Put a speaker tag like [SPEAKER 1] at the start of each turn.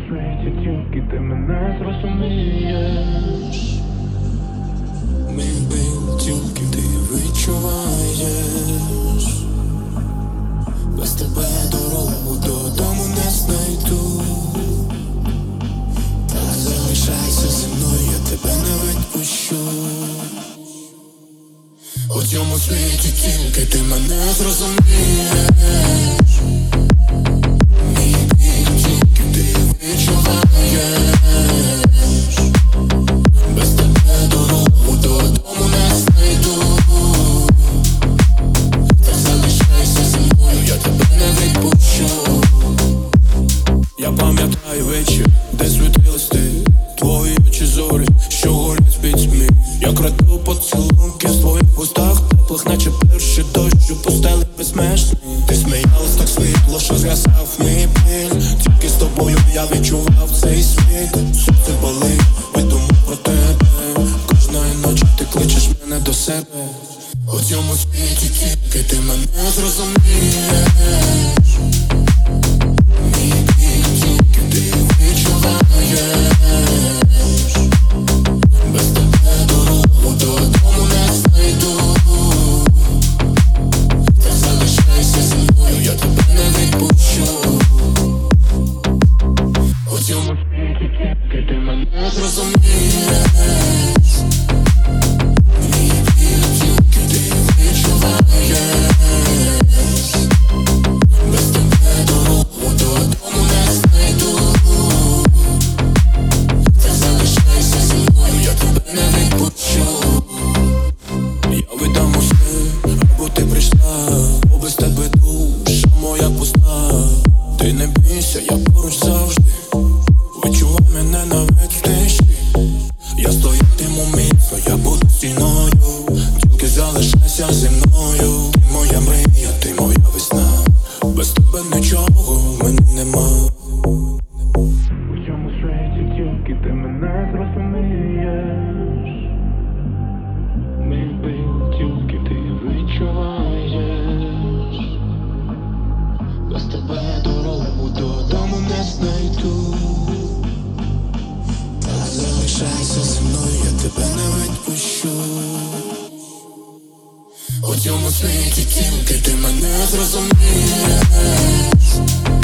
[SPEAKER 1] світі тільки ти мене зрозумієш.
[SPEAKER 2] Мій біль тільки ти відчуваєш. Без тебе дорогу додому не знайду. Так залишайся зі мною, я тебе не відпущу. У цьому світі тільки ти мене зрозумієш. Мій біль тільки ти відчуваєш. Без тебе дорогу додому не знайду. Так залишайся зі мною, я тебе не відпущу. Я пам'ятаю вечір, де світилась ти, твої очі зорі, що горять пітьмі. Я краду поцілунки в твоїх устах теплих, наче перший дощ у пустелі безмежний. Ти сміялась так світло, що згасав мій біль. Тільки з тобою я відчував цей світ. Серце болить, видумав про тебе. Кожної ночі ти кличеш мене до себе. У цьому світі тільки ти мене зрозумієш. Мій біль тільки ти відчуваєш. Без тебе дорогу додому не знайду. Так залишайся зі мною, я тебе не відпущу. У цьому світі тільки ти мене зрозумієш. Мій біль тільки ти відчуваєш. Без тебе дорогу додому не знайду. Так залишайся зі мною, я тебе не відпущу. Я віддам усе, або ти прийшла, бо без тебе душа моя пуста. Ти не бійся, я поруч завжди. Відчувай мене навіть в тиші. Я стоятиму міцно, я буду стіною. Тільки залишайся зі мною. Ти моя мрія, ти моя весна. Без тебе нічого в мене нема.
[SPEAKER 1] У цьому світі тільки ти мене зрозумієш. Мій біль тільки ти відчуваєш.
[SPEAKER 2] Без тебе дорогу додому не знайду. Так залишайся зі мною, я тебе не відпущу. У цьому світі тільки ти мене зрозумієш.